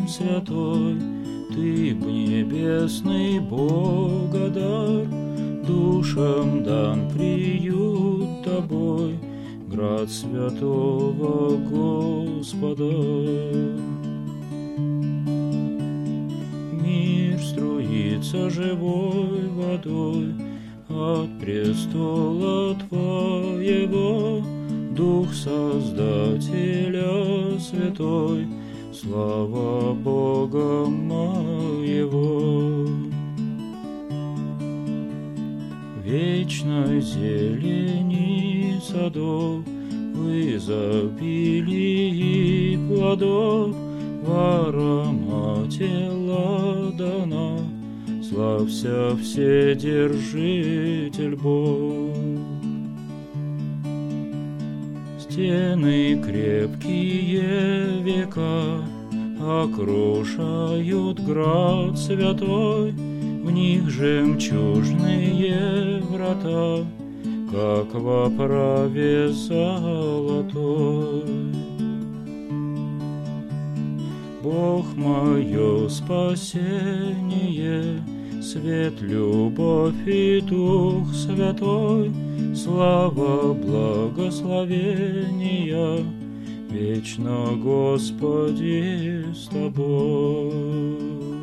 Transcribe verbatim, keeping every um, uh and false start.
Святой, Ты б небесный Богодар, душам дан приют Тобой, град святого Господа. Мир струится живой водой от престола Твоего, Дух Создателя святой, слава Бога моего. Вечной зелени садов, в изобилии плодов, в аромате ладана, славься Вседержитель Бог. Стены крепкие века окружают град святой, в них жемчужные врата, как в оправе золотой. Бог мое спасение, свет, любовь и Дух Святой, слава, благословения, вечно, Господи, с Тобой.